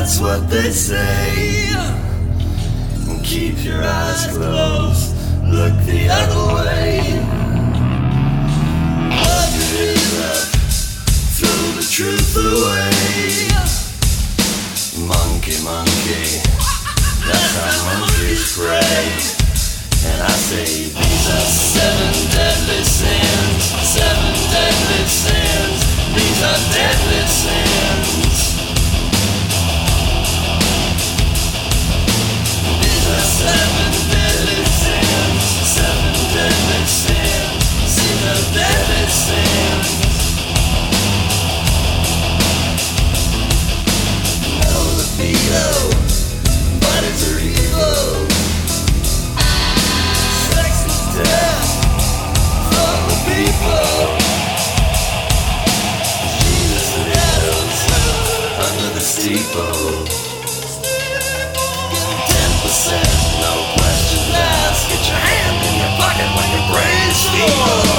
that's what they say. Keep your eyes closed, look the other way. Plug your ear up, throw the truth away. Monkey, monkey, that's how monkeys pray. And I say these are 7 deadly sins, 7 deadly sins. These are deadly sins. These are 7 deadly sins, 7 deadly sins. These are deadly sins. No libido, bodies are evil. Sex is death for the people. Jesus lives under the steeple. 10%, no questions asked. Get your hand in your pocket when your brain's feeble.